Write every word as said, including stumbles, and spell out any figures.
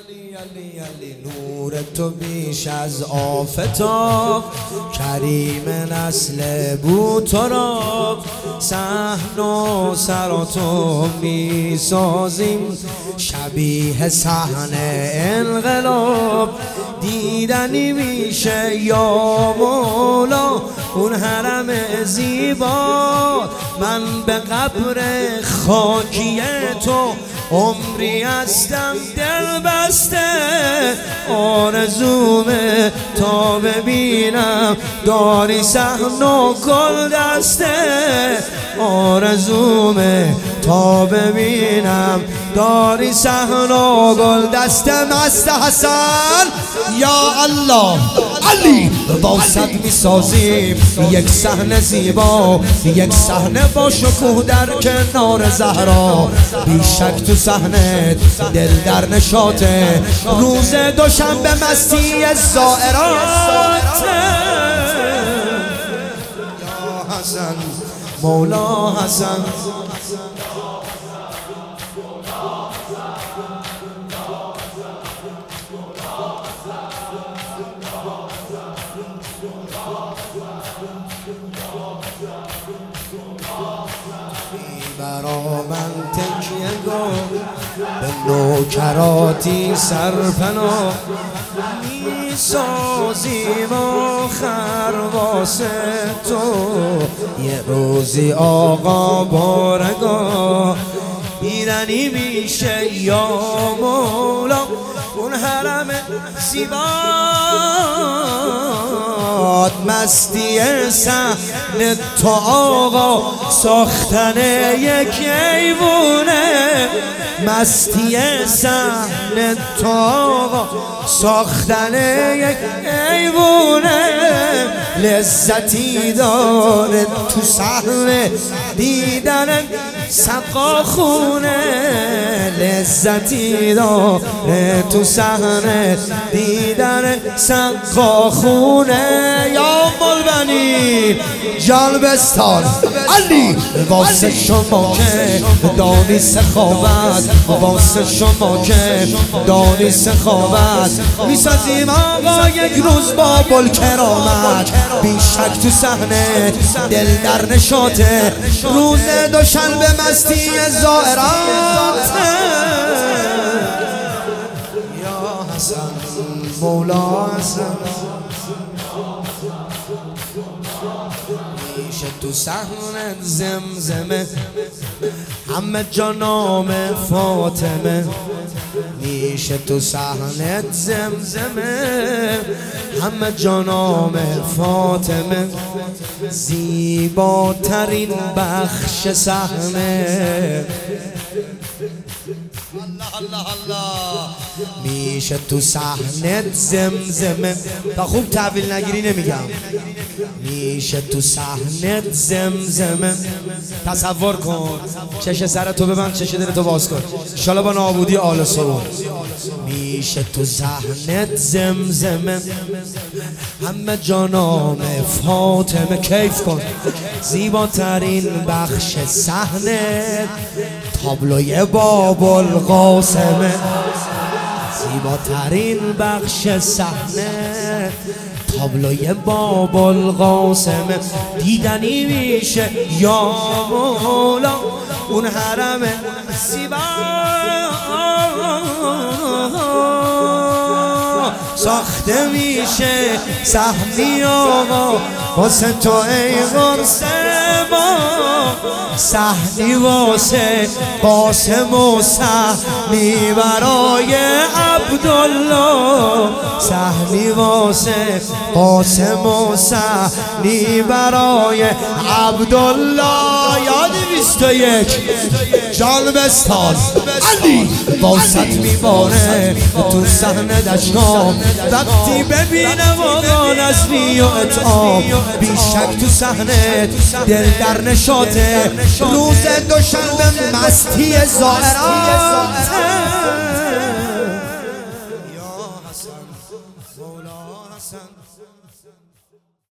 علی علی علی نور تو بیش از آفتاب، کریم نسل بوتراب. صحن و سراتو می سازیم شبیه صحن انقلاب. دیدنی میشه یا مولا اون حرم زیبا. من به قبر خاکی تو عمری هستم دل بسته. آرزومه تا ببینم داری صحن و گل دسته. آرزومه تا ببینم داری صحن و گل دسته. مست حسن یا الله علی واسط میسازیم یک صحنه زیبا، یک صحنه با شکوه در کنار زهرا. بیشک تو صحنه دل در نشاطه، روز دوشنبه مستی زائرات. یا حسن مولا حسن برا من تکیه گاه به نوکراتی سرپناه. می سازیم آخر واسه تو یه روزی آقا بارگاه. دیدنی میشه یا مولا اون حرم زیبا. مستی صحن تو آقا ساختن یک ایوونه. مستی صحن تو آقا ساختن یک ایوونه. لذتی داره تو صحنه دیدن سقا خونه. لذتی داره تو صحنه دیدن سقا خونه. یا مولبنی جانبستان علی واسه شما که دانی سخاوت، واسه شما که دانی سخاوت. میسازیم آقا یک روز با بلکرامت. بیشک تو صحنه دل در نشاطه، روز دوشنبه مستی زائرات. یا حسن مولا حسن میشه تو صحنه زمزمه همه جا نام فاطمه. میشه تو صحنه زمزمه همه جا نام فاطمه. زیباترین بخش صحنه الله الله الله. میشه تو صحنه زمزمه تا خوب تحویل نگیری نمیگم. میشه تو صحنه زمزمه. تصور کن چش سر تو ببند، چش دل تو باز کن انشالله با نابودی آل صبح. میشه تو صحنه زمزمه همه جا نام فاطمه. کیف کن زیباترین بخش صحنه تابلوی باب القاسمه. زیباترین بخش صحنه تابلوی باب القاسمه. دیدنی میشه یا مولا اون حرم زیبا. ساخته میشه صحنی آقا واسه تو ای قرص ما. صحنی واسه قاسم و صحنی برای عبدالله. صحنی واسه قاسم و صحنی برای عبدالله. یاد بیست و یک جانبستان علی واسط میباره تو صحنه دشنام. وقتی ببینم آقا نظمی و اطعام. بیشک تو صحنه دل در نشاطه، روز دوشنبه مستی زائرات.